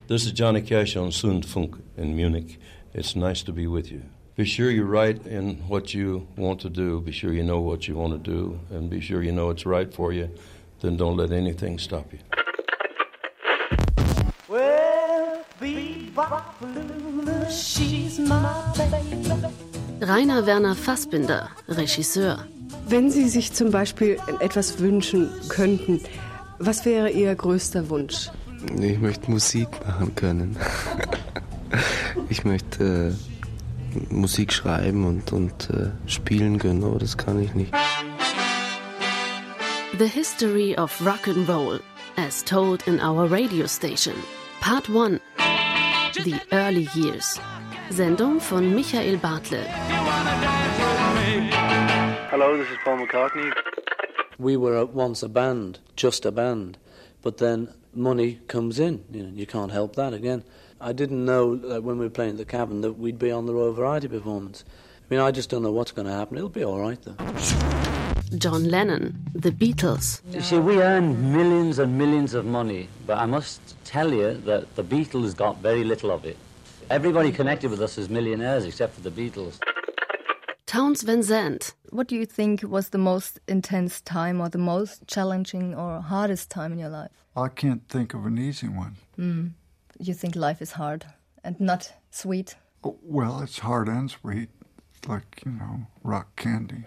This is Johnny Cash on Zündfunk in Munich. It's nice to be with you. Be sure you're right in what you want to do. Be sure you know what you want to do. And be sure you know it's right for you. Then don't let anything stop you. Well, she's my baby. Rainer Werner Fassbinder, Regisseur. Wenn Sie sich zum Beispiel etwas wünschen könnten, was wäre Ihr größter Wunsch? Ich möchte Musik machen können. Ich möchte Musik schreiben und spielen können, aber das kann ich nicht. The History of Rock and Roll, as told in our radio station. Part 1. The Early Years. Sendung von Michael Bartlett. Hello, this is Paul McCartney. We were once a band, just a band, but then money comes in. You can't help that again. I didn't know that when we were playing at the Cavern that we'd be on the Royal Variety performance. I mean, I just don't know what's going to happen. It'll be all right, though. John Lennon, The Beatles. You see, we earn millions and millions of money, but I must tell you that the Beatles got very little of it. Everybody connected with us is millionaires except for the Beatles. Townes Van Zandt. What do you think was the most intense time or the most challenging or hardest time in your life? I can't think of an easy one. You think life is hard and not sweet? Oh, well, it's hard and sweet. It's like, rock candy.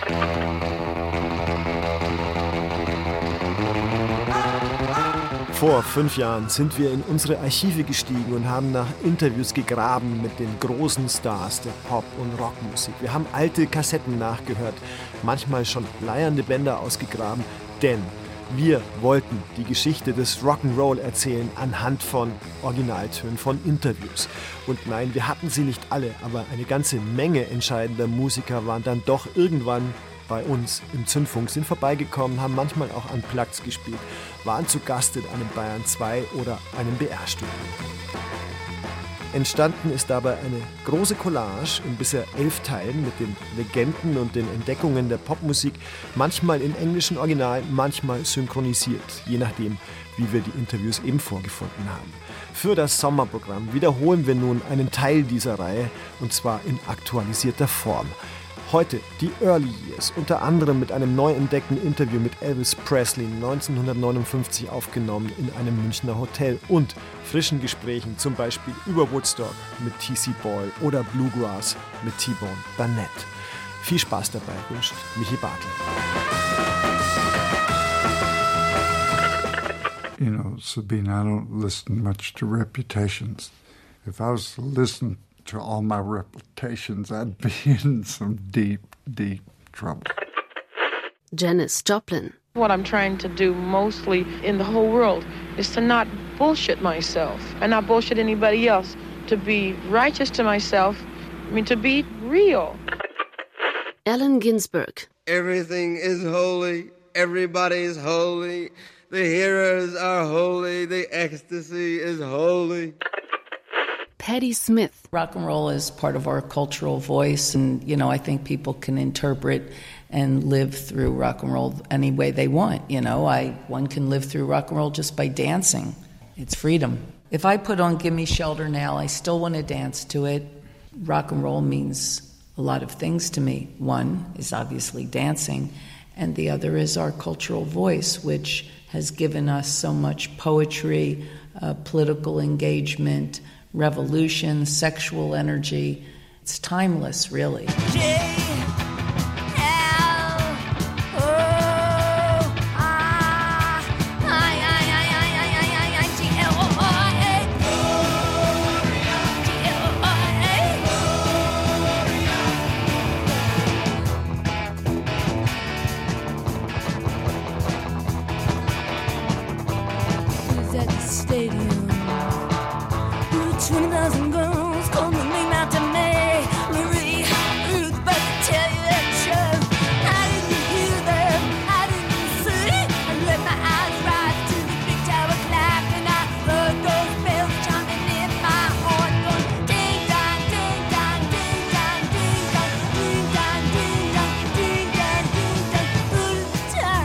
Vor 5 Jahren sind wir in unsere Archive gestiegen und haben nach Interviews gegraben mit den großen Stars der Pop- und Rockmusik. Wir haben alte Kassetten nachgehört, manchmal schon leiernde Bänder ausgegraben, denn wir wollten die Geschichte des Rock'n'Roll erzählen anhand von Originaltönen, von Interviews. Und nein, wir hatten sie nicht alle, aber eine ganze Menge entscheidender Musiker waren dann doch irgendwann bei uns im Zündfunk, sind vorbeigekommen, haben manchmal auch Unplugged gespielt, waren zu Gast in einem Bayern 2 oder einem BR-Studio. Entstanden ist dabei eine große Collage in bisher 11 Teilen mit den Legenden und den Entdeckungen der Popmusik, manchmal in englischen Original, manchmal synchronisiert, je nachdem, wie wir die Interviews eben vorgefunden haben. Für das Sommerprogramm wiederholen wir nun einen Teil dieser Reihe, und zwar in aktualisierter Form. Heute die Early Years, unter anderem mit einem neu entdeckten Interview mit Elvis Presley 1959 aufgenommen in einem Münchner Hotel und frischen Gesprächen, zum Beispiel über Woodstock mit T.C. Boyle oder Bluegrass mit T-Bone Burnett. Viel Spaß dabei wünscht Michi Bartlett. Sabine, I don't listen much to reputations. If I was to listen to all my reputations, I'd be in some deep, deep trouble. Janis Joplin. What I'm trying to do mostly in the whole world is to not bullshit myself and not bullshit anybody else, to be righteous to myself, to be real. Allen Ginsberg. Everything is holy, everybody's holy, the hearers are holy, the ecstasy is holy. Patti Smith. Rock and roll is part of our cultural voice, and I think people can interpret and live through rock and roll any way they want. One can live through rock and roll just by dancing. It's freedom. If I put on Gimme Shelter now, I still want to dance to it. Rock and roll means a lot of things to me. One is obviously dancing, and the other is our cultural voice, which has given us so much poetry, political engagement, revolution, sexual energy. It's timeless, really.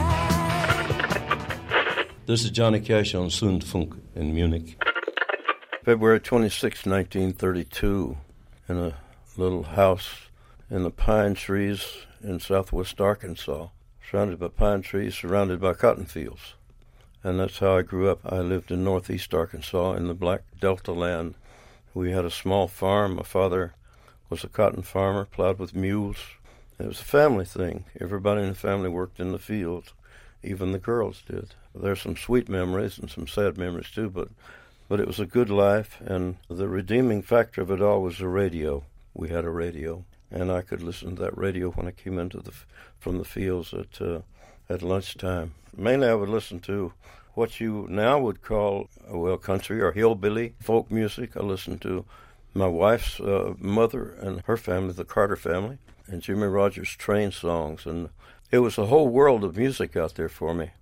This is Johnny Cash on Zündfunk in Munich. February 26, 1932, in a little house in the pine trees in southwest Arkansas, surrounded by pine trees, surrounded by cotton fields. And that's how I grew up. I lived in northeast Arkansas in the Black Delta land. We had a small farm. My father was a cotton farmer, plowed with mules. It was a family thing. Everybody in the family worked in the fields. Even the girls did. There's some sweet memories and some sad memories too, but it was a good life, and the redeeming factor of it all was the radio. We had a radio, and I could listen to that radio when I came into from the fields at lunchtime. Mainly I would listen to what you now would call, country or hillbilly folk music. I listened to my wife's mother and her family, the Carter family, and Jimmy Rogers train songs, and it was a whole world of music out there for me.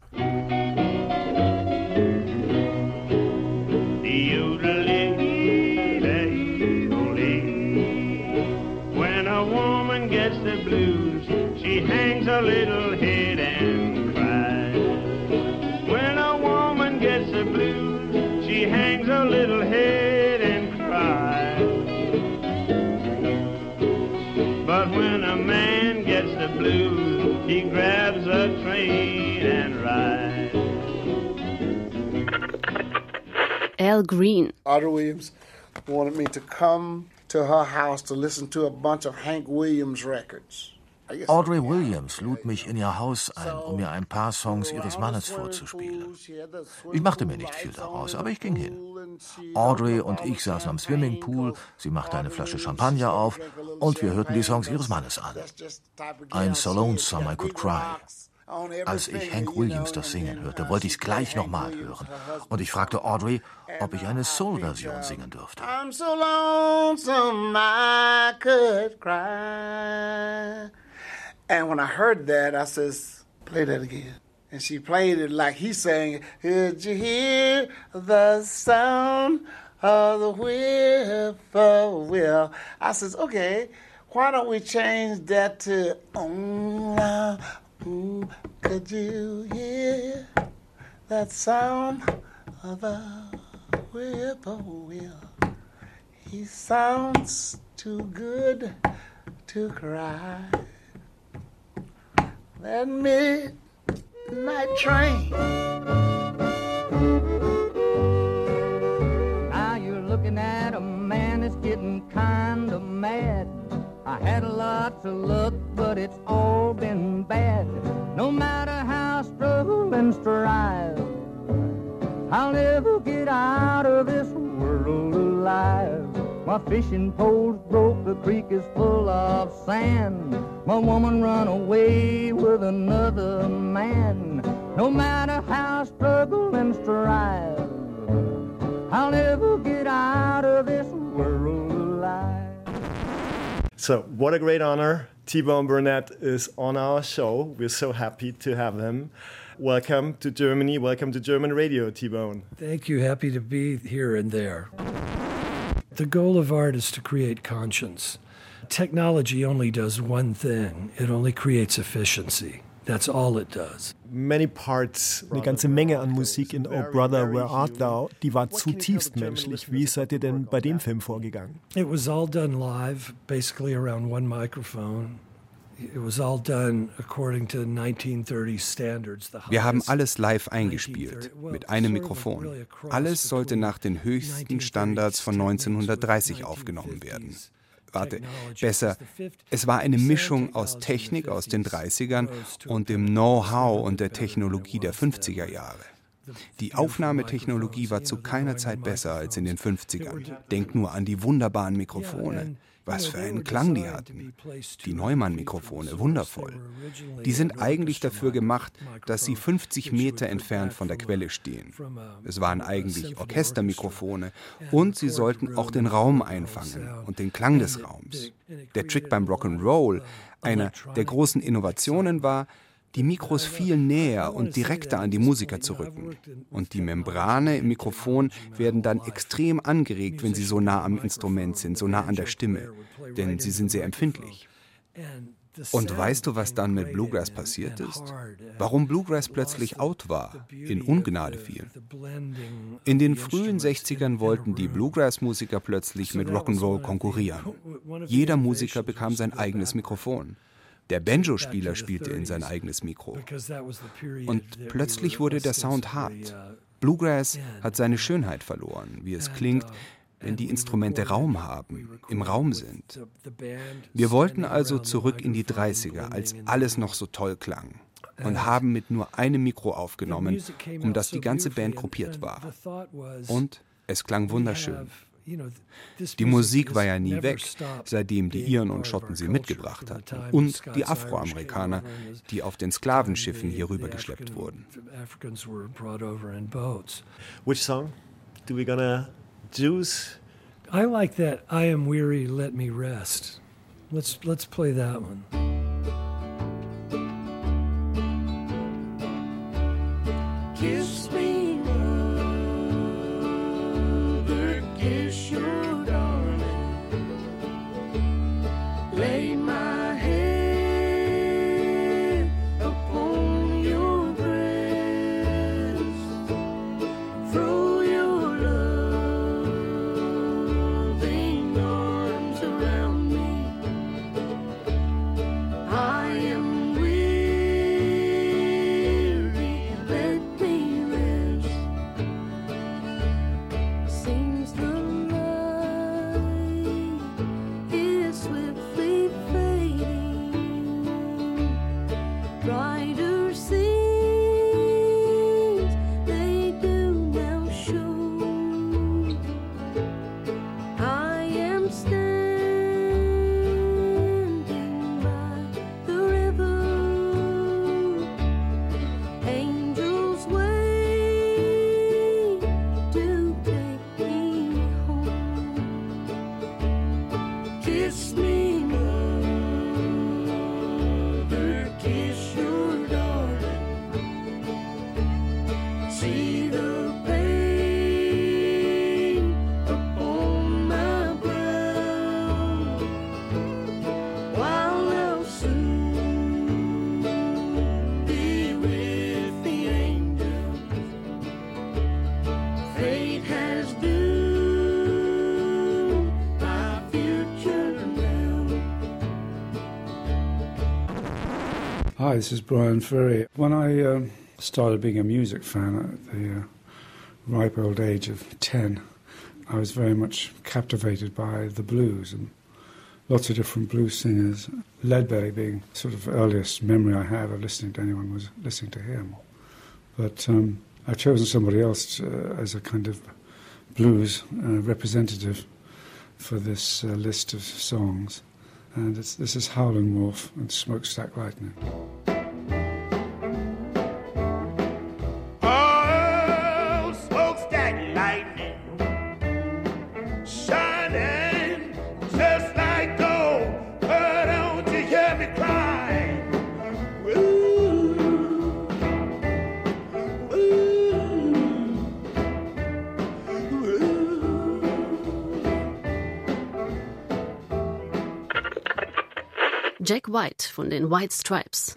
When a woman gets the blues, she hangs her little head and cries. When a woman gets the blues, she hangs her little head and cries. But when a man gets the blues, he grabs a train and rides. Al Green. Audrey Williams wanted me to come to her house to listen to a bunch of Hank Williams records. Audrey Williams lud mich in ihr Haus ein, um mir ein paar Songs ihres Mannes vorzuspielen. Ich machte mir nicht viel daraus, aber ich ging hin. Audrey und ich saßen am Swimmingpool, sie machte eine Flasche Champagner auf und wir hörten die Songs ihres Mannes an. I'm so lonesome I could cry. Als ich Hank Williams das singen hörte, wollte ich es gleich nochmal hören. Und ich fragte Audrey, ob ich eine Soul-Version singen dürfte. I'm so lonesome I could cry. And when I heard that, I says, play that again. And she played it like he sang, did you hear the sound of the whippoorwill? I says, okay, why don't we change that to, could you hear that sound of a whippoorwill? He sounds too good to cry. That midnight train. Now you're looking at a man that's getting kind of mad. I had lots of luck, but it's all been bad. No matter how I struggle and strive, I'll never get out of this world alive. My fishing pole's broke, the creek is full of sand. My woman run away with another man. No matter how I struggle and strive, I'll never get out of this world alive. So, what a great honor. T-Bone Burnett is on our show. We're so happy to have him. Welcome to Germany. Welcome to German Radio, T-Bone. Thank you. Happy to be here and there. The goal of art is to create conscience. Technology only does one thing. It only creates efficiency. That's all it does. Many parts. Eine ganze Menge an Musik in Oh Brother, Where Art Thou, die war zutiefst menschlich. Wie seid ihr denn bei dem Film vorgegangen? It was all done live, basically around one microphone. It was all done according to 1930 standards. Wir haben alles live eingespielt, mit einem Mikrofon. Alles sollte nach den höchsten Standards von 1930 aufgenommen werden. Besser, es war eine Mischung aus Technik aus den 30ern und dem Know-how und der Technologie der 50er Jahre. Die Aufnahmetechnologie war zu keiner Zeit besser als in den 50ern. Denk nur an die wunderbaren Mikrofone. Was für einen Klang die hatten. Die Neumann-Mikrofone, wundervoll. Die sind eigentlich dafür gemacht, dass sie 50 Meter entfernt von der Quelle stehen. Es waren eigentlich Orchestermikrofone und sie sollten auch den Raum einfangen und den Klang des Raums. Der Trick beim Rock'n'Roll, einer der großen Innovationen war, die Mikros viel näher und direkter an die Musiker zu rücken. Und die Membrane im Mikrofon werden dann extrem angeregt, wenn sie so nah am Instrument sind, so nah an der Stimme. Denn sie sind sehr empfindlich. Und weißt du, was dann mit Bluegrass passiert ist? Warum Bluegrass plötzlich out war, in Ungnade fiel? In den frühen 60ern wollten die Bluegrass-Musiker plötzlich mit Rock'n'Roll konkurrieren. Jeder Musiker bekam sein eigenes Mikrofon. Der Banjo-Spieler spielte in sein eigenes Mikro. Und plötzlich wurde der Sound hart. Bluegrass hat seine Schönheit verloren, wie es klingt, wenn die Instrumente Raum haben, im Raum sind. Wir wollten also zurück in die 30er, als alles noch so toll klang, und haben mit nur einem Mikro aufgenommen, um das die ganze Band gruppiert war. Und es klang wunderschön. Die Musik war ja nie weg, seitdem die Iren und Schotten sie mitgebracht hatten. Und die Afroamerikaner, die auf den Sklavenschiffen hier rübergeschleppt wurden. Which song do we gonna choose? I like that I Am Weary, Let Me Rest. Let's play that one. Kiss me, mother, kiss your darling. Lay my head upon your breast. Throw your loving arms around me. I am weary, let me rest. Seems the light is swiftly fading. Brighter scenes they do now show. I am standing by the river. Angels wait to take me home. Kiss me, mother, kiss your darling. See the pain upon my brow. While I'll soon be with the angels. Fate has doomed my future now. Hi, this is Brian Ferry. When I started being a music fan at the ripe old age of 10, I was very much captivated by the blues and lots of different blues singers. Leadbelly being sort of earliest memory I have of listening to anyone was listening to him. But I've chosen somebody else as a kind of blues representative for this list of songs. And this is Howlin' Wolf and Smokestack Lightning. Oh, smokestack lightning, shining just like gold. But don't you hear me cry? Ooh, Jack White von den White Stripes.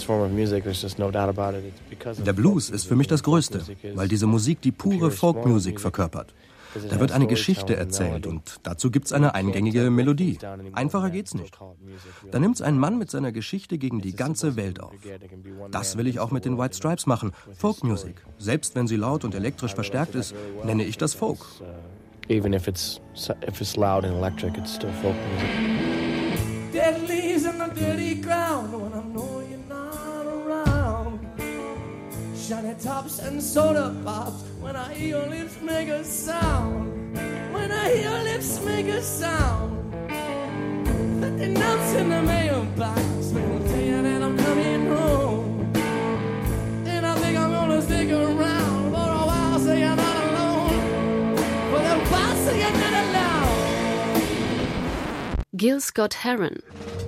Der Blues ist für mich das Größte, weil diese Musik die pure Folkmusik verkörpert. Da wird eine Geschichte erzählt und dazu gibt's eine eingängige Melodie. Einfacher geht's nicht. Da nimmt's ein Mann mit seiner Geschichte gegen die ganze Welt auf. Das will ich auch mit den White Stripes machen, Folkmusik. Selbst wenn sie laut und elektrisch verstärkt ist, nenne ich das Folk. Even if it's loud and electric, it's still folk music. Dead leaves in the dirty ground when I know you're not around. Shiny tops and soda pops when I hear your lips make a sound. When I hear your lips make a sound. Let the nuts in the mailbox will tell you that I'm coming home. And I think I'm gonna stick around for a while so you're not alone. For a while so you're not alone. Gil Scott-Heron.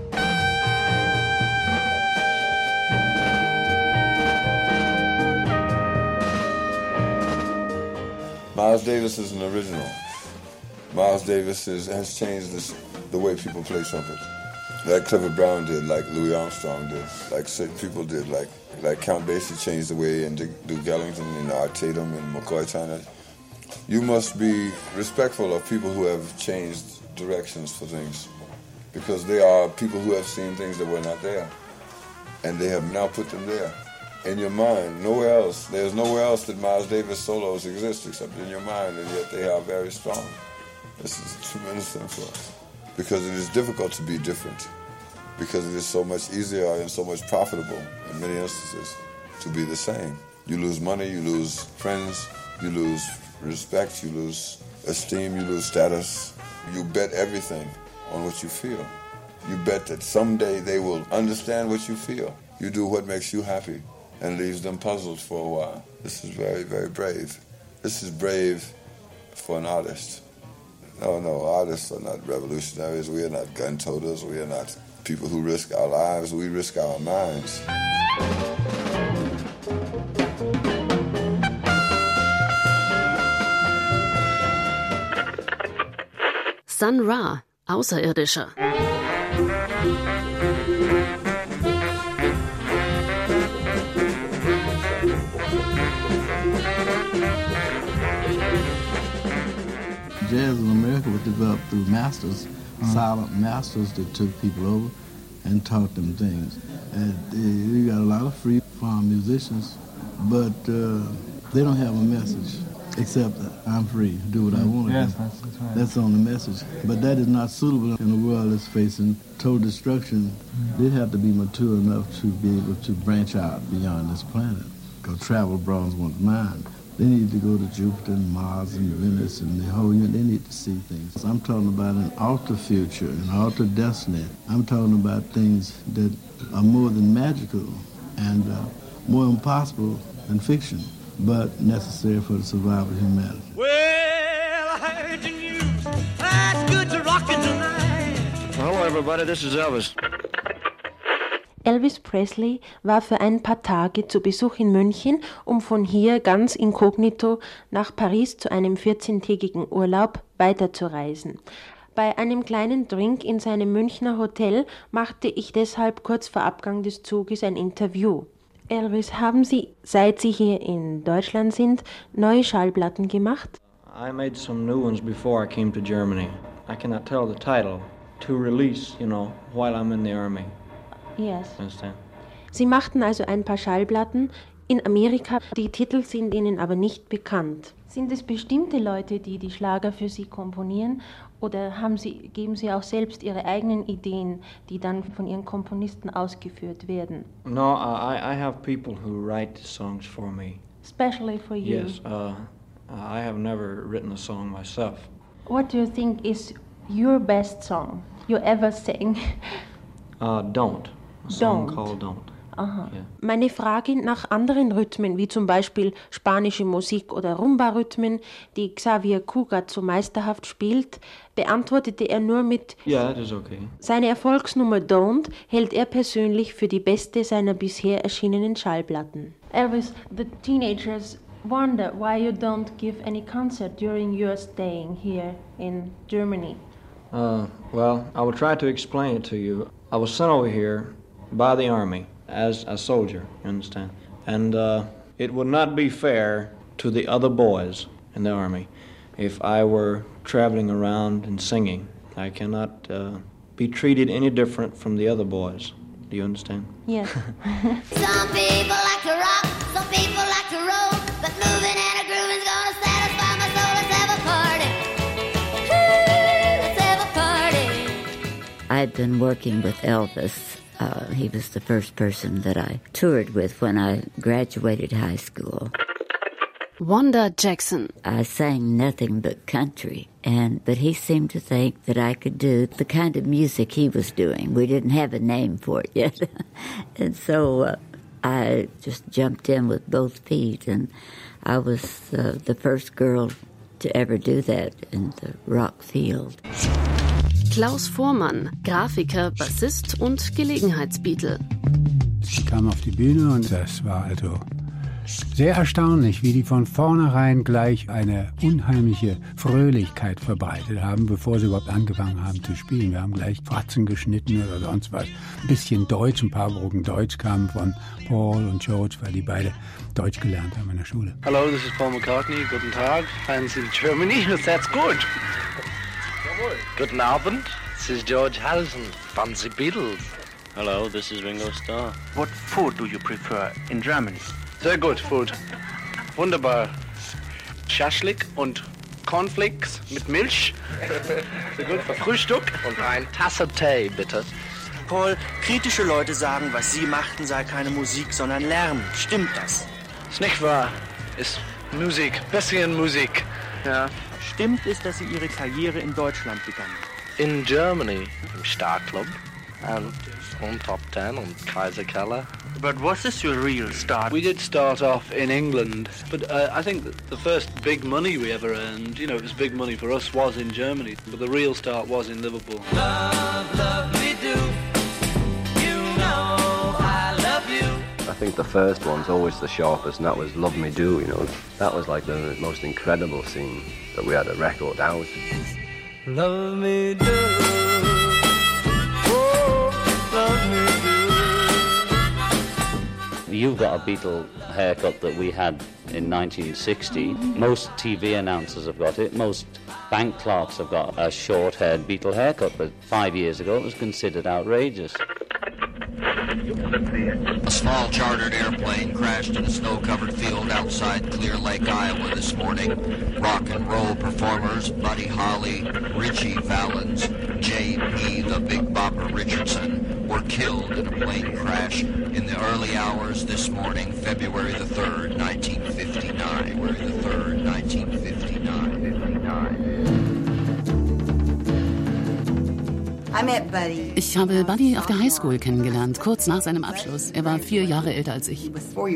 Miles Davis is an original. Miles Davis has changed the way people play trumpet. Like Clifford Brown did, like Louis Armstrong did, like certain people did, like Count Basie changed the way, and Duke Ellington and Art Tatum and McCoy Tyner. You must be respectful of people who have changed directions for things, because they are people who have seen things that were not there, and they have now put them there. In your mind, nowhere else. There's nowhere else that Miles Davis solos exist except in your mind, and yet they are very strong. This is a tremendous thing for us, because it is difficult to be different, because it is so much easier and so much profitable in many instances to be the same. You lose money, you lose friends, you lose respect, you lose esteem, you lose status. You bet everything on what you feel. You bet that someday they will understand what you feel. You do what makes you happy and leaves them puzzled for a while. This is very, very brave. This is brave for an artist. No, artists are not revolutionaries. We are not gun toters. We are not people who risk our lives. We risk our minds. Sun Ra, Außerirdischer. Jazz in America was developed through masters, silent masters that took people over and taught them things. And you got a lot of free-form musicians, but they don't have a message except I'm free, do what I want to do. That's right. That's on the message. But that is not suitable in a world that's facing total destruction. They'd have to be mature enough to be able to branch out beyond this planet. Go travel bronze one's mind. They need to go to Jupiter and Mars and Venus and the whole unit. They need to see things. I'm talking about an altered future, an altered destiny. I'm talking about things that are more than magical and more impossible than fiction, but necessary for the survival of humanity. Well, I heard the news. That's good to rockin' tonight. Hello, everybody. This is Elvis. Elvis Presley war für ein paar Tage zu Besuch in München, um von hier ganz inkognito nach Paris zu einem 14-tägigen Urlaub weiterzureisen. Bei einem kleinen Drink in seinem Münchner Hotel machte ich deshalb kurz vor Abgang des Zuges ein Interview. Elvis, haben Sie, seit Sie hier in Deutschland sind, neue Schallplatten gemacht? I made some new ones before I came to Germany. I cannot tell the title. To release, while I'm in the army. Yes. Sie machten also ein paar Schallplatten in Amerika, die Titel sind Ihnen aber nicht bekannt. Sind es bestimmte Leute, die die Schlager für Sie komponieren, oder geben Sie auch selbst Ihre eigenen Ideen, die dann von Ihren Komponisten ausgeführt werden? No, I have people who write songs for me. Especially for you? Yes, I have never written a song myself. What do you think is your best song you ever sang? Don't. A song called Don't. Aha. Yeah. Meine Frage nach anderen Rhythmen, wie zum Beispiel spanische Musik oder Rumba-Rhythmen, die Xavier Cugat so meisterhaft spielt, beantwortete er nur mit Yeah, that is okay. Seine Erfolgsnummer Don't hält er persönlich für die beste seiner bisher erschienenen Schallplatten. Elvis, the teenagers wonder why you don't give any concert during your staying here in Germany. Well, I will try to explain it to you. I was sent over here by the Army as a soldier, you understand? And it would not be fair to the other boys in the Army if I were traveling around and singing. I cannot be treated any different from the other boys. Do you understand? Yes. Some people like to rock, some people like to roll, but moving and a grooving's gonna satisfy my soul. Let's have a party. Let's have a party. I'd been working with Elvis. He was the first person that I toured with when I graduated high school. Wanda Jackson. I sang nothing but country, but he seemed to think that I could do the kind of music he was doing. We didn't have a name for it yet. And so I just jumped in with both feet, and I was the first girl to ever do that in the rock field. Klaus Voormann, Grafiker, Bassist und Gelegenheitsbeatle. Ich kam auf die Bühne und das war also Sehr erstaunlich, wie die von vornherein gleich eine unheimliche Fröhlichkeit verbreitet haben, bevor sie überhaupt angefangen haben zu spielen. Wir haben gleich Fratzen geschnitten oder sonst was. Ein bisschen Deutsch, ein paar Brocken Deutsch kamen von Paul und George, weil die beide Deutsch gelernt haben in der Schule. Hello, this is Paul McCartney. Guten Tag. Fans in Germany. That's good. Guten Abend. This is George Harrison. Fancy Beatles. Hello, this is Ringo Starr. What food do you prefer in Germany? Sehr gut, Food. Wunderbar. Schaschlik und Cornflakes mit Milch. Sehr gut für Frühstück. Und ein Tasse Tee, bitte. Paul, kritische Leute sagen, was Sie machten, sei keine Musik, sondern Lernen. Stimmt das? Ist nicht wahr. Ist Musik. Bisschen Musik. Ja. Stimmt es, dass Sie Ihre Karriere in Deutschland begannen? In Germany, im Star Club. Und Top Ten und Kaiser Keller. But was this your real start? We did start off in England, but I think that the first big money we ever earned, you know, it was big money for us, was in Germany, but the real start was in Liverpool. Love, love me do. You know I love you. I think the first one's always the sharpest, and that was Love Me Do, you know. That was like the most incredible scene that we had a record out. Love me do. Love me do. You've got a Beatle haircut that we had in 1960. Most TV announcers have got it. Most bank clerks have got a short-haired Beatle haircut, but 5 years ago it was considered outrageous. A small chartered airplane crashed in a snow-covered field outside Clear Lake, Iowa this morning. Rock and roll performers Buddy Holly, Richie Valens, J.P. the Big Bopper Richardson were killed in a plane crash in the early hours this morning, February the 3rd, 1959. February the 3rd, 1959. Ich habe Buddy auf der Highschool kennengelernt, kurz nach seinem Abschluss. Er war 4 Jahre älter als ich.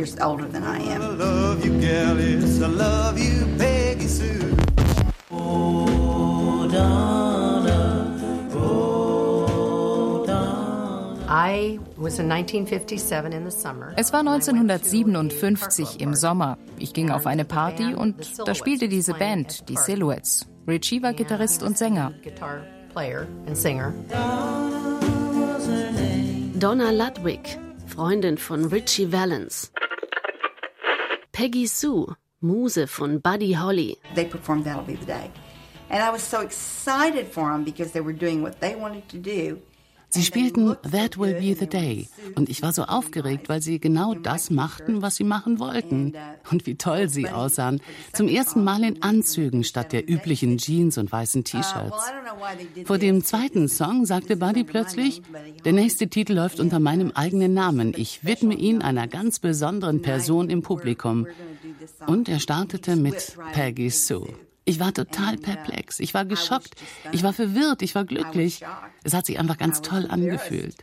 Es war 1957 im Sommer. Ich ging auf eine Party und da spielte diese Band, die Silhouettes. Richie war Gitarrist und Sänger. Donna Ludwig, Freundin von Richie Valens. Peggy Sue, Muse von Buddy Holly. They performed That'll Be the Day. And I was so excited for them because they were doing what they wanted to do. Sie spielten That Will Be the Day und ich war so aufgeregt, weil sie genau das machten, was sie machen wollten. Und wie toll sie aussahen. Zum ersten Mal in Anzügen statt der üblichen Jeans und weißen T-Shirts. Vor dem zweiten Song sagte Buddy plötzlich, der nächste Titel läuft unter meinem eigenen Namen. Ich widme ihn einer ganz besonderen Person im Publikum. Und er startete mit Peggy Sue. Ich war total perplex, ich war geschockt, ich war verwirrt, ich war glücklich. Es hat sich einfach ganz toll angefühlt.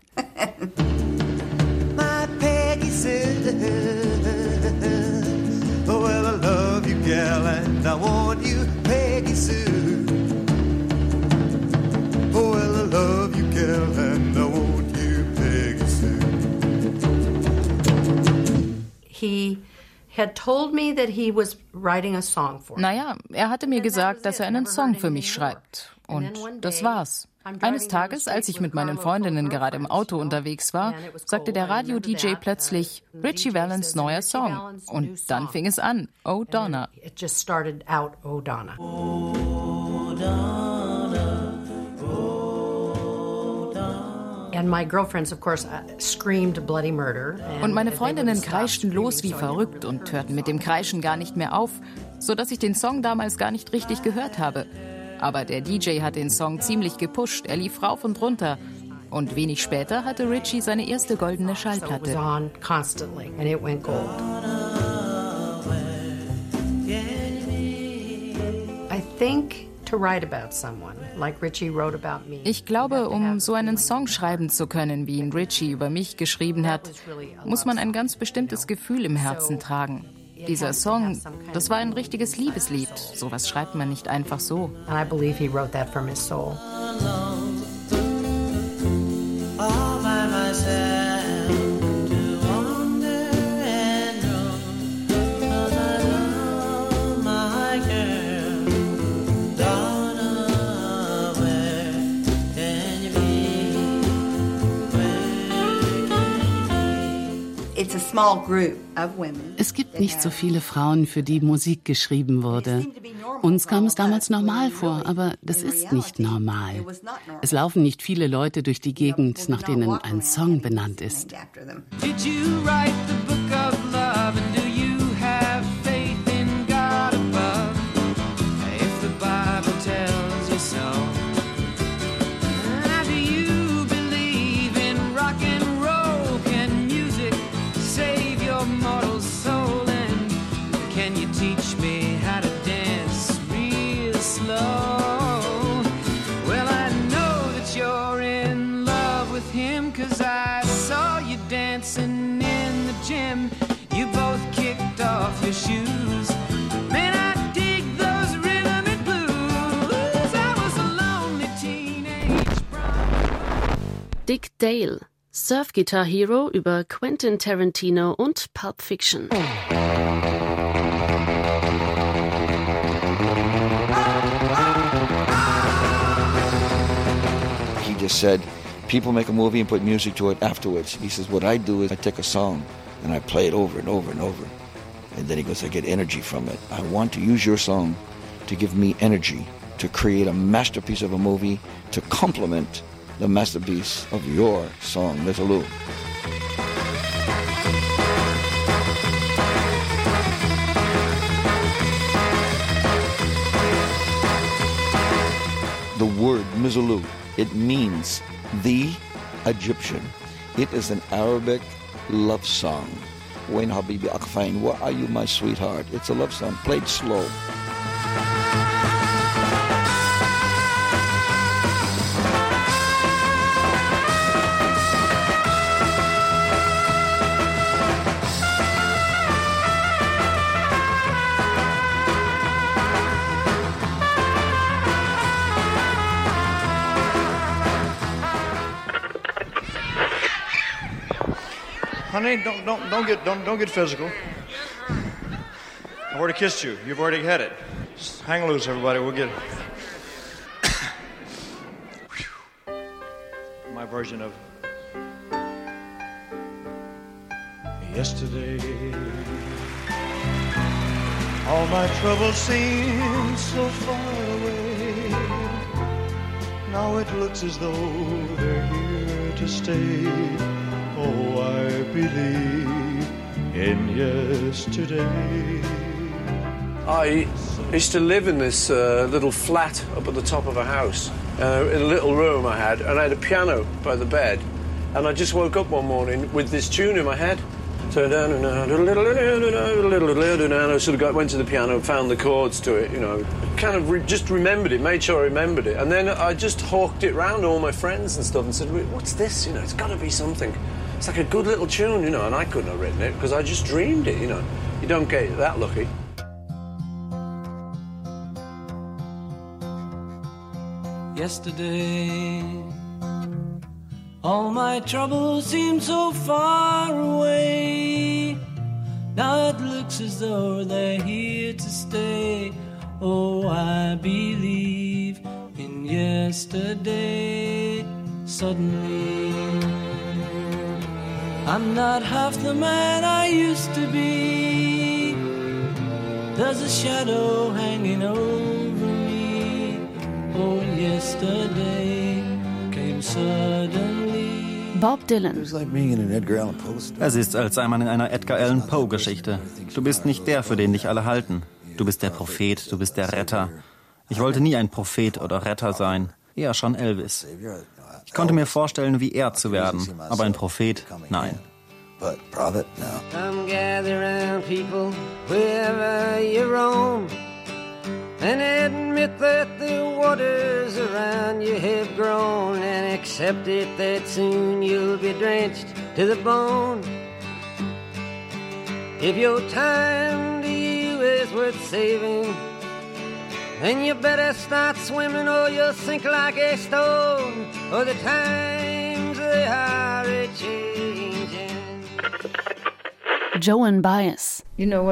My Peggy Sue, oh well I love you gal and I want you Peggy Sue. Oh well I love you gal and I want you Peggy Sue. He had told me that he was writing a song for me. Naja, er hatte mir gesagt, dass er einen Song für mich schreibt. Und das war's. Eines Tages, als ich mit meinen Freundinnen gerade im Auto unterwegs war, sagte der Radio-DJ plötzlich, Richie Valens' neuer Song. Und dann fing es an, Oh Donna. It just started out, Oh Donna. Oh Donna, oh Donna. And my girlfriends, of course, screamed bloody murder. Und meine Freundinnen kreischten los wie verrückt und hörten mit dem Kreischen gar nicht mehr auf, sodass ich den Song damals gar nicht richtig gehört habe. Aber der DJ hat den Song ziemlich gepusht, er lief rauf und runter. Und wenig später hatte Richie seine erste goldene Schallplatte. Ich glaube, um so einen Song schreiben zu können, wie ihn Richie über mich geschrieben hat, muss man ein ganz bestimmtes Gefühl im Herzen tragen. Dieser Song, das war ein richtiges Liebeslied. Sowas schreibt man nicht einfach so. And I believe he wrote that from his soul. All by myself to wander and roam. small group of women. Es gibt nicht so viele Frauen, für die Musik geschrieben wurde. Uns kam es damals normal vor, aber das ist nicht normal. Es laufen nicht viele Leute durch die Gegend, nach denen ein Song benannt ist. Did you write the book of love and do you have faith in God above? If the Bible tells you so. Do you believe in rock and roll? Can music save your mortal soul? And can you teach me how to dance real slow? Well, I know that you're in love with him, 'cause I saw you dancing in the gym. You both kicked off your shoes. Man, I dig those rhythm and blues. I was a lonely teenage Dick Dale, Surf-Guitar Hero über Quentin Tarantino und Pulp Fiction. He just said, people make a movie and put music to it afterwards. He says, what I do is I take a song and I play it over and over and over. And then he goes, I get energy from it. I want to use your song to give me energy, to create a masterpiece of a movie, to complement the masterpiece of your song, Misirlou. The word Misirlou, it means the Egyptian. It is an Arabic love song. Wain Habibi Akfain, where are you, my sweetheart? It's a love song, played slow. Honey, don't get physical. I've already kissed you. You've already had it. Just hang loose, everybody. We'll get my version of yesterday. All my troubles seem so far away. Now it looks as though they're here to stay. Oh, I believe in yesterday. I used to live in this little flat up at the top of a house, in a little room I had, and I had a piano by the bed. And I just woke up one morning with this tune in my head. So I sort of went to the piano, found the chords to it, you know, kind of just remembered it, made sure I remembered it. And then I just hawked it round to all my friends and stuff and said, what's this, you know, it's got to be something. It's like a good little tune, you know, and I couldn't have written it because I just dreamed it, you know. You don't get that lucky. Yesterday, all my troubles seem so far away. Now it looks as though they're here to stay. Oh, I believe in yesterday. Suddenly, I'm not half the man I used to be. There's a shadow hanging over me. Oh, yesterday came suddenly. Bob Dylan. Es ist, als sei man in einer Edgar Allan Poe-Geschichte. Du bist nicht der, für den dich alle halten. Du bist der Prophet, du bist der Retter. Ich wollte nie ein Prophet oder Retter sein. Eher schon Elvis. Ich konnte mir vorstellen, wie er zu werden, aber ein Prophet, nein. Come gather round, people, wherever you roam, and admit that the waters around you have grown, and accept it that soon you'll be drenched to the bone. If your time to you is worth saving, then you better start swimming or you'll sink like a stone, or the times they are a-changing. Joan Baez.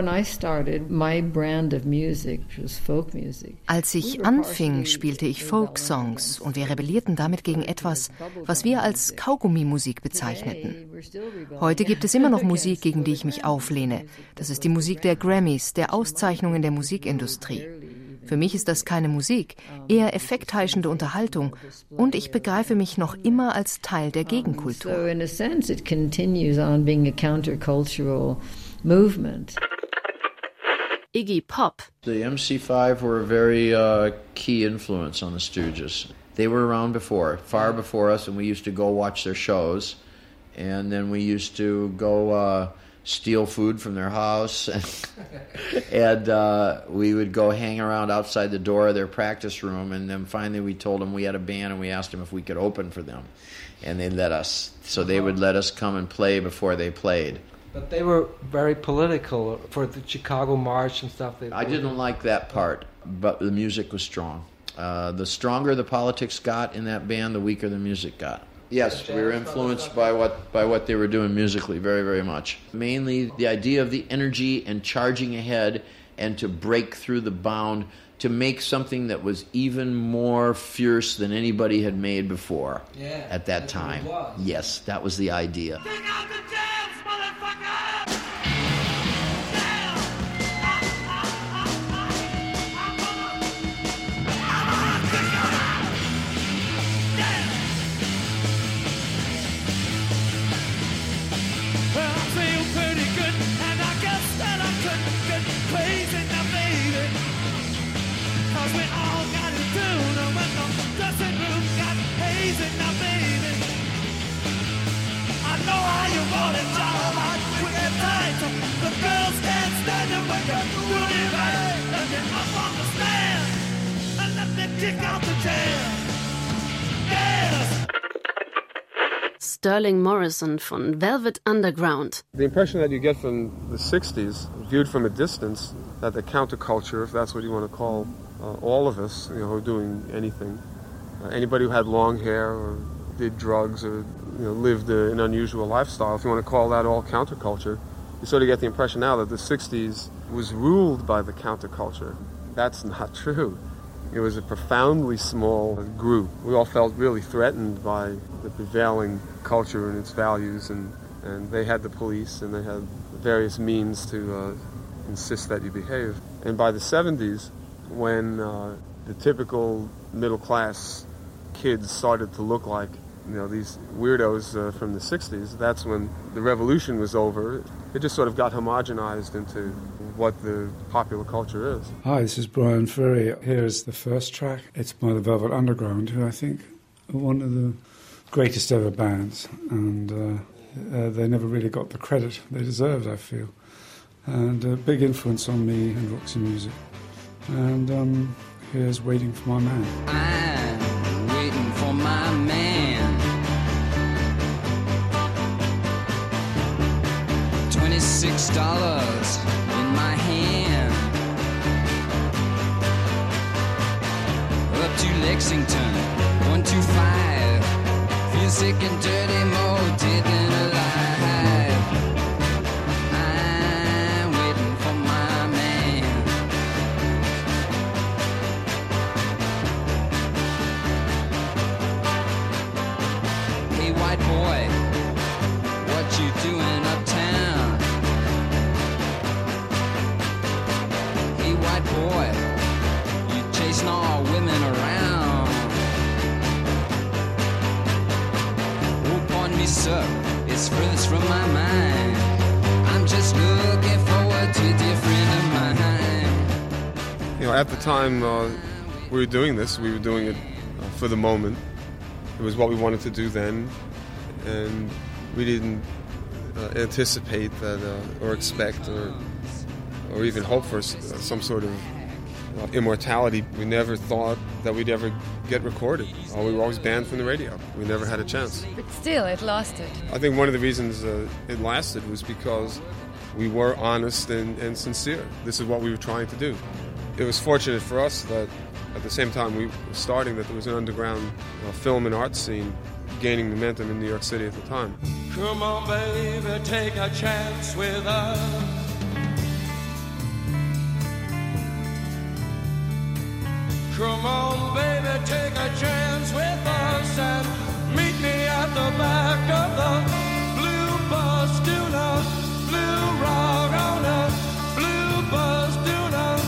Als ich anfing, spielte ich Folksongs und wir rebellierten damit gegen etwas, was wir als Kaugummi-Musik bezeichneten. Heute gibt es immer noch Musik, gegen die ich mich auflehne. Das ist die Musik der Grammys, der Auszeichnungen der Musikindustrie. Für mich ist das keine Musik, eher effektheischende Unterhaltung und ich begreife mich noch immer als Teil der Gegenkultur. So in a sense it continues on being a countercultural movement. Iggy Pop. The MC5 were a very key influence on the Stooges. They were around before, far before us, and we used to go watch their shows. And then we used to go steal food from their house, and we would go hang around outside the door of their practice room, and then finally we told them we had a band and we asked them if we could open for them, and they let us. So they would let us come and play before they played. But they were very political for the Chicago March and stuff. I didn't like that part, but the music was strong. The stronger the politics got in that band, the weaker the music got. Yes, we were influenced by what they were doing musically very, very much. Mainly the idea of the energy and charging ahead and to break through the bound to make something that was even more fierce than anybody had made before at that time. Yes, that was the idea. Sterling Morrison von Velvet Underground. The impression that you get from the 60s, viewed from a distance, that the counterculture, if that's what you want to call all of us, who are doing anything, anybody who had long hair or did drugs or lived an unusual lifestyle, if you want to call that all counterculture, you sort of get the impression now that the 60s was ruled by the counterculture. That's not true. It was a profoundly small group. We all felt really threatened by the prevailing culture and its values, and they had the police and they had various means to insist that you behave. And by the 70s, when the typical middle-class kids started to look like these weirdos from the 60s, that's when the revolution was over. It just sort of got homogenized into what the popular culture is. Hi, this is Brian Ferry. Here's the first track. It's by the Velvet Underground, who I think are one of the greatest ever bands, and they never really got the credit they deserved, I feel. And a big influence on me and Roxy Music. And here's Waiting for My Man. I'm waiting for my man. $26 in my hand. Up to Lexington, 125. Feel sick and dirty, more dead than alive. I'm waiting for my man. Hey, white boy, what you doing uptown? Hey, white boy, you chasing all women around. Oh, pardon me, sir, it's furthest from my mind. I'm just looking forward to a dear friend of mine. At the time we were doing this, we were doing it for the moment. It was what we wanted to do then, and we didn't anticipate that or expect or even hope for some sort of immortality. We never thought that we'd ever get recorded. We were always banned from the radio. We never had a chance. But still, it lasted. I think one of the reasons it lasted was because we were honest and sincere. This is what we were trying to do. It was fortunate for us that at the same time we were starting, that there was an underground film and art scene gaining momentum in New York City at the time. Come on, baby, take a chance with us. Come on, baby, take a chance with us and meet me at the back of the blue bus. Do not blue rock on a blue bus. Do not.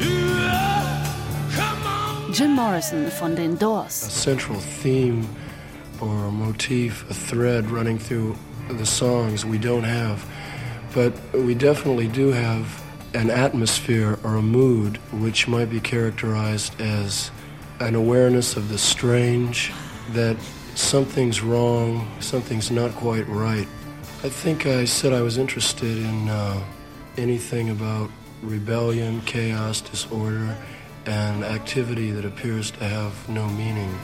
Come on. Jim Morrison von den Doors. A central theme or a motif, a thread running through the songs we don't have, but we definitely do have an atmosphere or a mood which might be characterized as an awareness of the strange, that something's wrong, something's not quite right. I think I said I was interested in anything about rebellion, chaos, disorder, and activity that appears to have no meaning.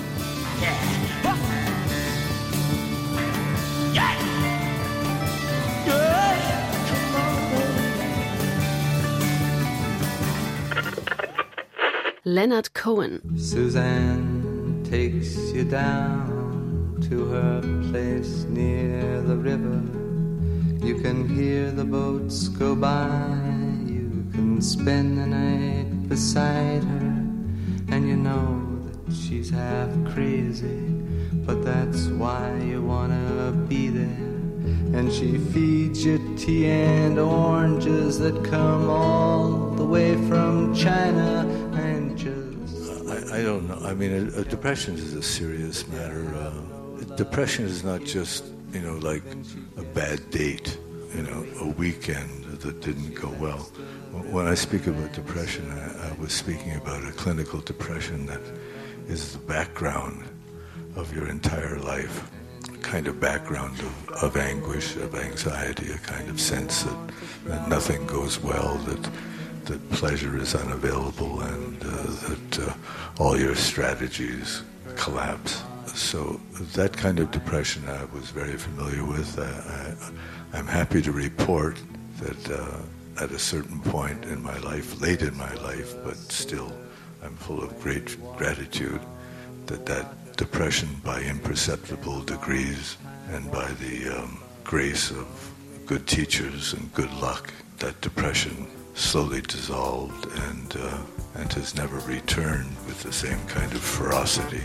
Leonard Cohen. Suzanne takes you down to her place near the river. You can hear the boats go by. You can spend the night beside her. And you know that she's half crazy, but that's why you wanna be there. And she feeds you tea and oranges that come all the way from China. And just I don't know. I mean, depression is a serious matter. Depression is not just, like a bad date, a weekend that didn't go well. When I speak about depression, I was speaking about a clinical depression that is the background of your entire life. Kind of background of anguish, of anxiety, a kind of sense that nothing goes well, that pleasure is unavailable, and that all your strategies collapse. So that kind of depression I was very familiar with. I'm happy to report that at a certain point in my life, late in my life, but still I'm full of great gratitude that depression, by imperceptible degrees and by the grace of good teachers and good luck, that depression slowly dissolved and has never returned with the same kind of ferocity.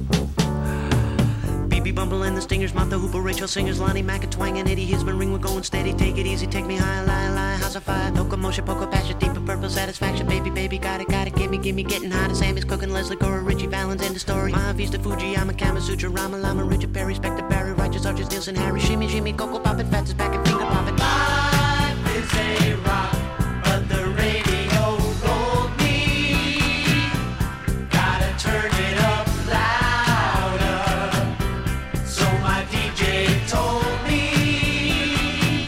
BB Bumble and the Stingers, Martha Hooper, Rachel Singers, Lonnie Mack, Twang and Eddie Hisman, ring, we're going steady, take it easy, take me high, lie, house of fire, locomotion, poker, passion, deep and purple satisfaction, baby, got it, gimme, getting hot, Sammy's cooking, Leslie Cora, Richie Valens, end of story, Maha Vista, Fuji, I'm a Kama Sutra, Rama Lama, Richard Perry, Spectre Barry, Righteous Arches, Nielsen, Harry, Shimmy, Coco Poppin', Fats is back and finger poppin'. Life is a rock, but the radio rolled me, gotta turn it up louder, so my DJ told me,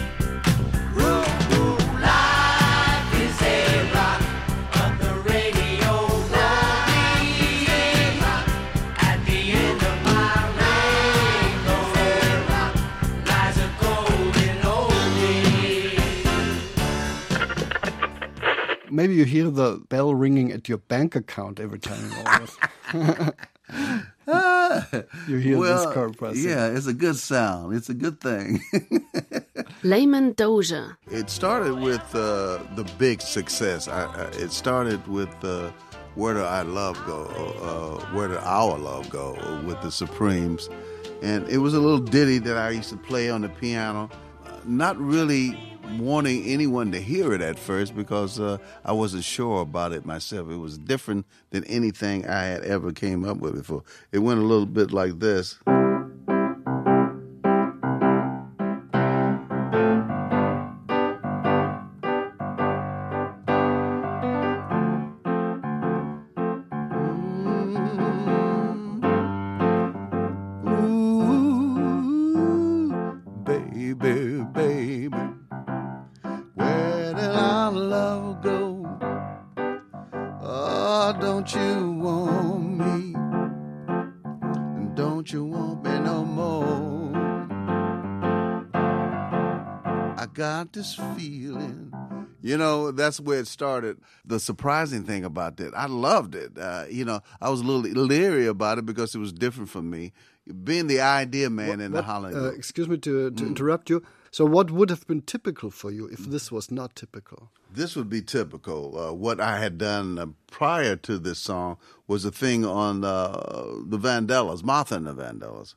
life is a rock, but the radio rolled me, at the end of my rainbow, lies a golden oldie. Maybe you hear the bell ringing at your bank account every time you almost. You hear this chord pressing. Yeah, it's a good sound. It's a good thing. Layman Dozier. It started with the big success. It started with Where Did Our Love Go? Where Did Our Love Go? With the Supremes. And it was a little ditty that I used to play on the piano. Not really wanting anyone to hear it at first because I wasn't sure about it myself. It was different than anything I had ever came up with before. It went a little bit like this. Baby, where did our love go? Oh, don't you want me? Don't you want me no more? I got this feeling You know, that's where it started. The surprising thing about that, I loved it. I was a little leery about it because it was different from me. Being the idea man in the Hollywood. Excuse me to interrupt you. So what would have been typical for you if this was not typical? This would be typical. What I had done prior to this song was a thing on the Vandellas, Martha and the Vandellas.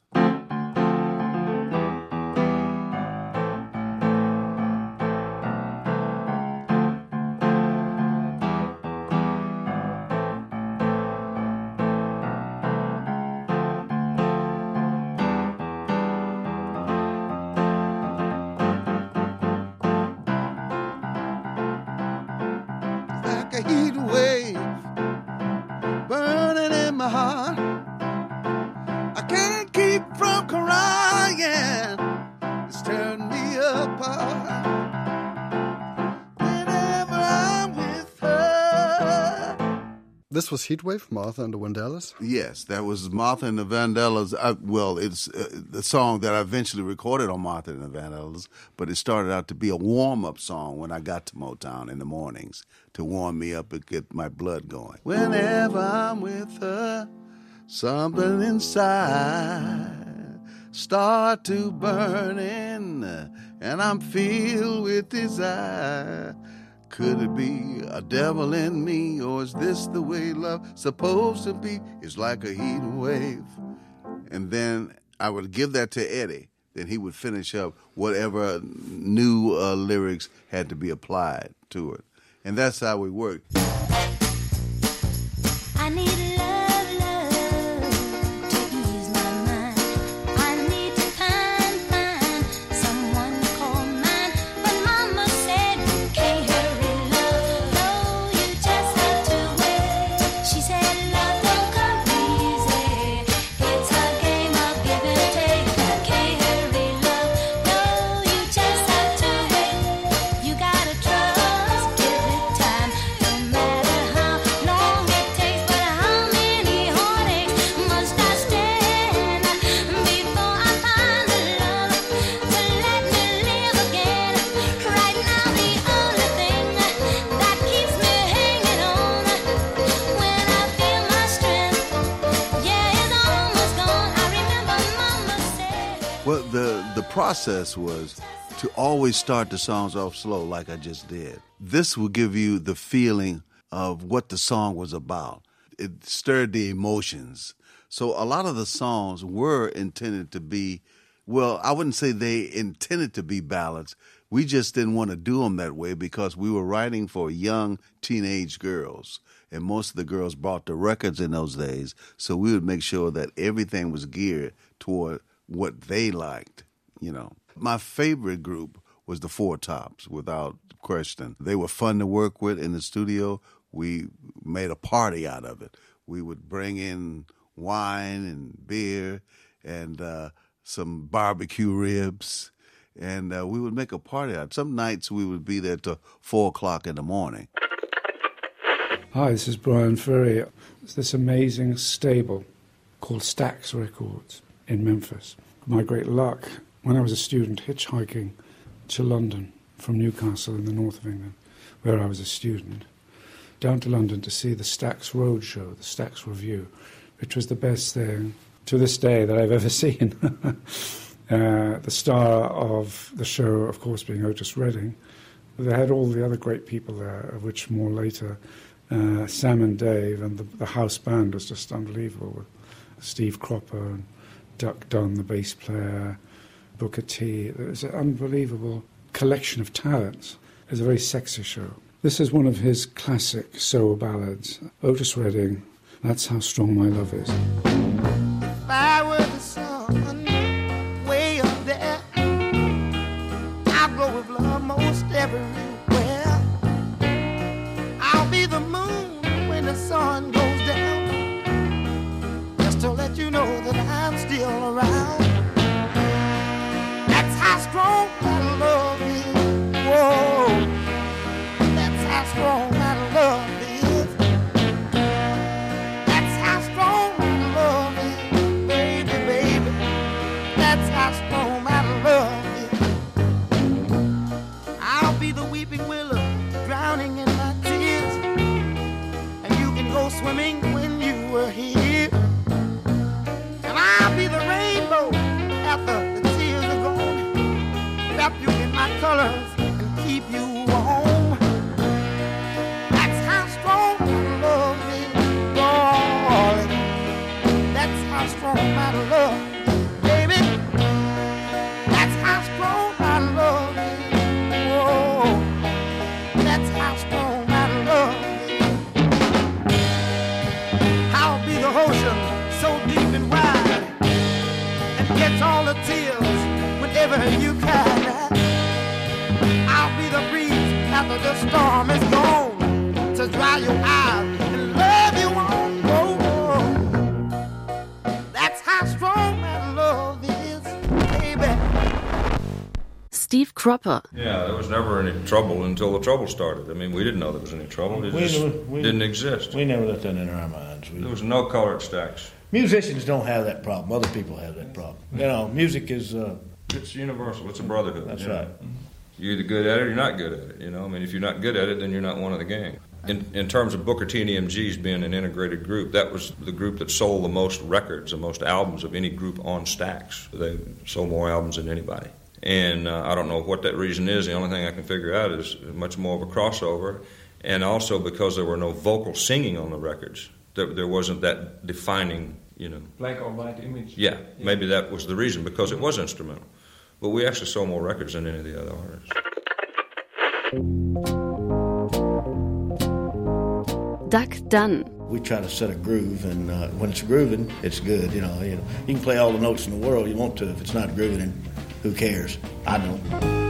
This was Heatwave, Martha and the Vandellas? Yes, that was Martha and the Vandellas. It's the song that I eventually recorded on Martha and the Vandellas, but it started out to be a warm-up song when I got to Motown in the mornings to warm me up and get my blood going. Whenever I'm with her, something inside start to burning, and I'm filled with desire. Could it be a devil in me, or is this the way love's supposed to be? It's like a heat wave. And then I would give that to Eddie. Then he would finish up whatever new lyrics had to be applied to it. And that's how we worked. I need process was to always start the songs off slow like I just did. This will give you the feeling of what the song was about. It stirred the emotions. So a lot of the songs were intended to be, well, I wouldn't say they intended to be ballads. We just didn't want to do them that way because we were writing for young teenage girls. And most of the girls bought the records in those days. So we would make sure that everything was geared toward what they liked. You know, my favorite group was the Four Tops, without question. They were fun to work with in the studio. We made a party out of it. We would bring in wine and beer and some barbecue ribs, and we would make a party out. Some nights we would be there till 4 o'clock in the morning. Hi, this is Brian Ferry. It's this amazing stable called Stax Records in Memphis. My great luck, when I was a student hitchhiking to London from Newcastle in the north of England, where I was a student, down to London to see the Stax Roadshow, the Stax Review, which was the best thing to this day that I've ever seen. The star of the show, of course, being Otis Redding. They had all the other great people there, of which more later, Sam and Dave, and the house band was just unbelievable, with Steve Cropper and Duck Dunn, the bass player, Booker T. It was an unbelievable collection of talents. It was a very sexy show. This is one of his classic soul ballads, Otis Redding, That's How Strong My Love Is. If I were the sun way up there, I'll go with love most everywhere. I'll be the moon when the sun goes down, just to let you know that I'm still around. That's how strong my love is. Whoa, that's how strong my love is. That's how strong my love is, baby, baby. That's how strong my love is. I'll be the weeping willow how strong my love is, baby. That's how strong my love is. Whoa, that's how strong my love is. I'll be the ocean so deep and wide and catch all the tears whenever you cry. I'll be the breeze after the storm is gone to dry your eyes and love you on. That's how strong my love is, baby. Steve Cropper. Yeah, there was never any trouble until the trouble started. I mean, we didn't know there was any trouble. It just didn't exist. We never let that in our minds. There was no color at Stax. Musicians don't have that problem. Other people have that problem. You know, music is... It's universal. It's a brotherhood. That's right. You're either good at it or you're not good at it. You know, I mean, if you're not good at it, then you're not one of the gang. In terms of Booker T and EMG's being an integrated group, that was the group that sold the most records, the most albums of any group on Stax. They sold more albums than anybody. And I don't know what that reason is. The only thing I can figure out is much more of a crossover. And also because there were no vocal singing on the records. There wasn't that defining, you know. Black or white image. Yeah, maybe that was the reason, because it was instrumental. But we actually sold more records than any of the other artists. Duck Dunn. We try to set a groove, and when it's grooving, it's good. You know, you can play all the notes in the world you want to. If it's not grooving, then who cares? I don't.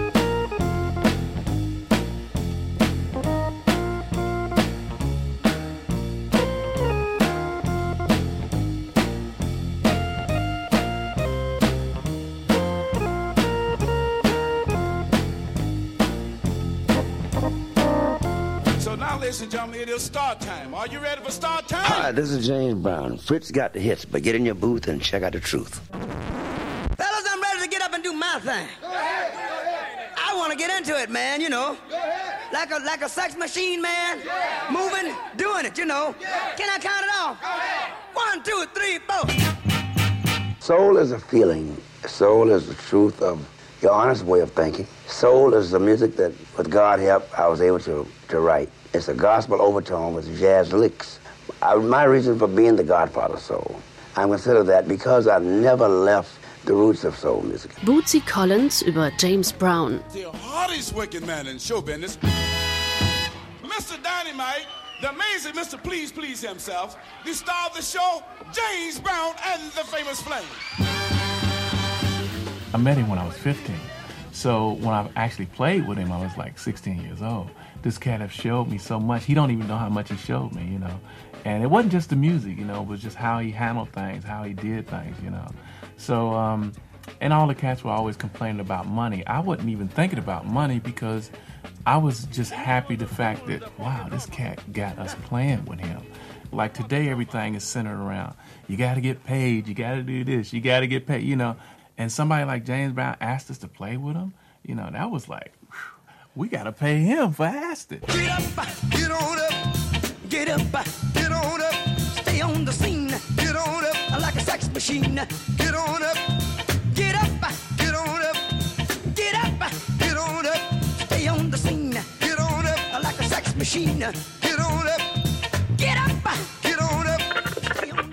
Ladies and gentlemen, it is start time. Are you ready for start time? Hi, this is James Brown. Fritz got the hits, but get in your booth and check out the truth. Fellas, I'm ready to get up and do my thing. Go ahead. I want to get into it, man, you know. Like a sex machine, man. Moving, doing it, you know. Can I count it off? 1, 2, 3, 4. Soul is a feeling. Soul is the truth of your honest way of thinking. Soul is the music that, with God's help, I was able to write. It's a gospel overtone with jazz licks. My reason for being the godfather of soul, I consider that because I never left the roots of soul music. Bootsy Collins über James Brown. The hardest working man in show business, Mr. Dynamite, the amazing Mr. Please Please himself, the star of the show, James Brown and the Famous Flame. I met him when I was 15. So when I actually played with him, I was like 16 years old. This cat have showed me so much. He don't even know how much he showed me, you know. And it wasn't just the music, you know, it was just how he handled things, how he did things, you know. So, and all the cats were always complaining about money. I wasn't even thinking about money because I was just happy the fact that, wow, this cat got us playing with him. Like today, everything is centered around, you got to get paid, you got to do this, you got to get paid, you know. And somebody like James Brown asked us to play with him, you know, that was like, we got to pay him for asking. Get up, get on up, get up, get on up, stay on the scene, get on up, like a sex machine, get on up, get up, get on up, get up, get on up, stay on the scene, get on up, like a sex machine, get on up, get up, get on up.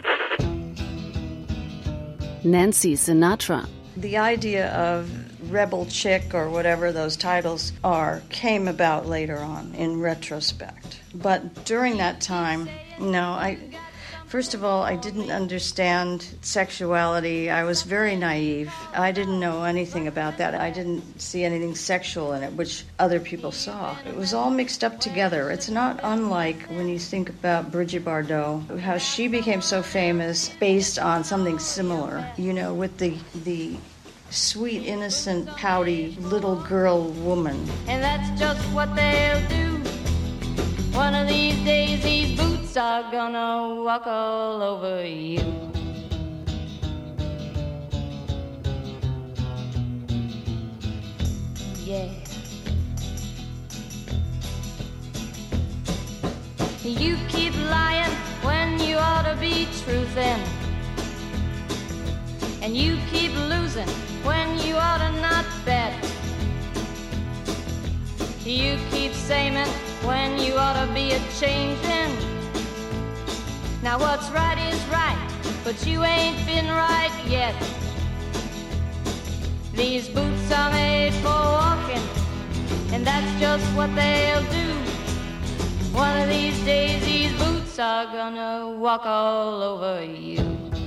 Nancy Sinatra. The idea of rebel chick or whatever those titles are came about later on in retrospect. But during that time, no, first of all, I didn't understand sexuality. I was very naive. I didn't know anything about that. I didn't see anything sexual in it, which other people saw. It was all mixed up together. It's not unlike when you think about Brigitte Bardot, how she became so famous based on something similar, you know, with the sweet, innocent, pouty little girl woman. And that's just what they'll do. One of these days these boots are gonna walk all over you. Yeah. You keep lying when you ought to be truthing. And you keep losing when you ought to not bet. You keep saying when you ought to be a-changing. Now what's right is right, but you ain't been right yet. These boots are made for walking, and that's just what they'll do. One of these days these boots are gonna walk all over you.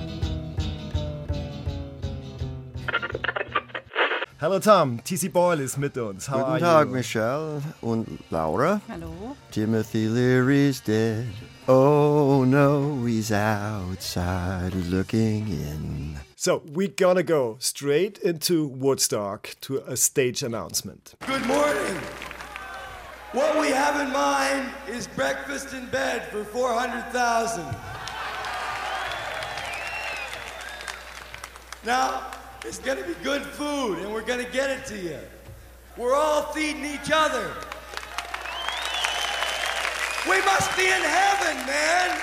Hello Tom, TC Boyle ist mit uns. How Guten are Tag, you? Michelle und Laura. Hallo. Timothy Leary's dead. Oh no, he's outside looking in. So, we're gonna go straight into Woodstock to a stage announcement. Good morning. What we have in mind is breakfast in bed for 400,000. Now, it's gonna be good food, and we're gonna get it to you. We're all feeding each other. We must be in heaven, man.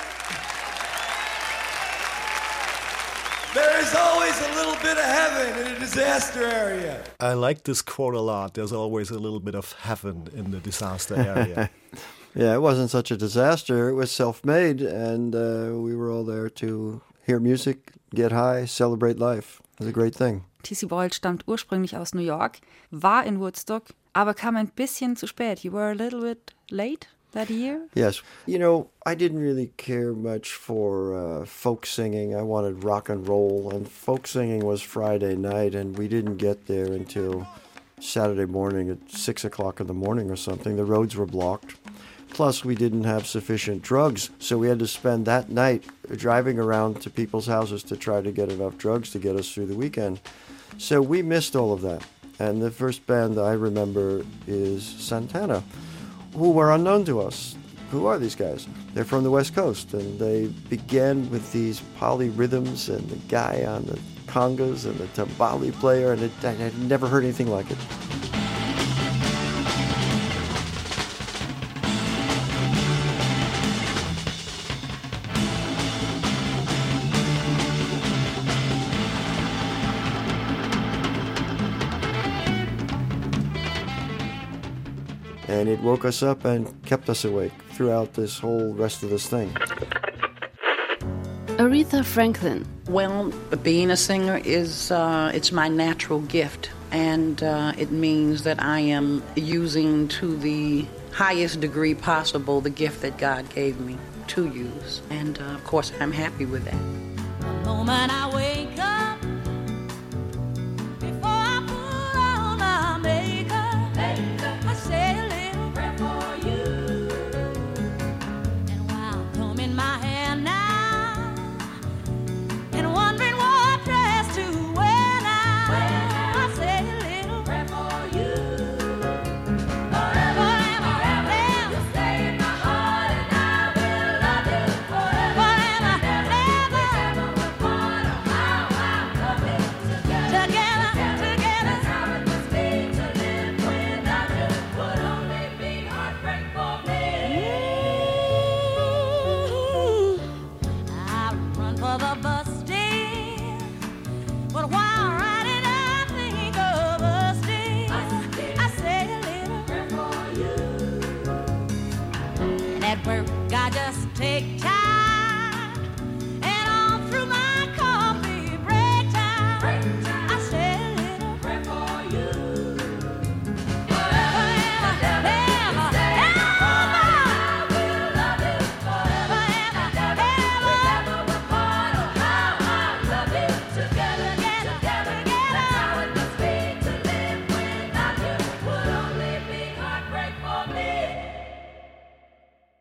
There is always a little bit of heaven in a disaster area. I like this quote a lot. There's always a little bit of heaven in the disaster area. Yeah, it wasn't such a disaster. It was self-made, and we were all there to hear music, get high, celebrate life. It was a great thing. TC Boyle stammt ursprünglich aus New York, war in Woodstock, aber kam ein bisschen zu spät. You were a little bit late that year? Yes. You know, I didn't really care much for folk singing. I wanted rock and roll, and folk singing was Friday night, and we didn't get there until Saturday morning at 6 o'clock in the morning or something. The roads were blocked. Plus, we didn't have sufficient drugs, so we had to spend that night driving around to people's houses to try to get enough drugs to get us through the weekend. So we missed all of that. And the first band I remember is Santana, who were unknown to us. Who are these guys? They're from the West Coast, and they began with these polyrhythms and the guy on the congas and the timbali player, and I had never heard anything like it. And it woke us up and kept us awake throughout this whole rest of this thing. Aretha Franklin. Well, being a singer is it's my natural gift, and it means that I am using to the highest degree possible the gift that God gave me to use. And of course, I'm happy with that. The moment I wake up, before I put on my makeup, I say a little prayer for you. And while combing my hair now, and wondering what dress to wear now, I say a little prayer for you. Forever and ever, you stay in my heart, and I will love you forever and ever. We're part of how I love it together, together. That's how it must be to live without you. Would only be heartbreak for me. I run for the bus stand, but why?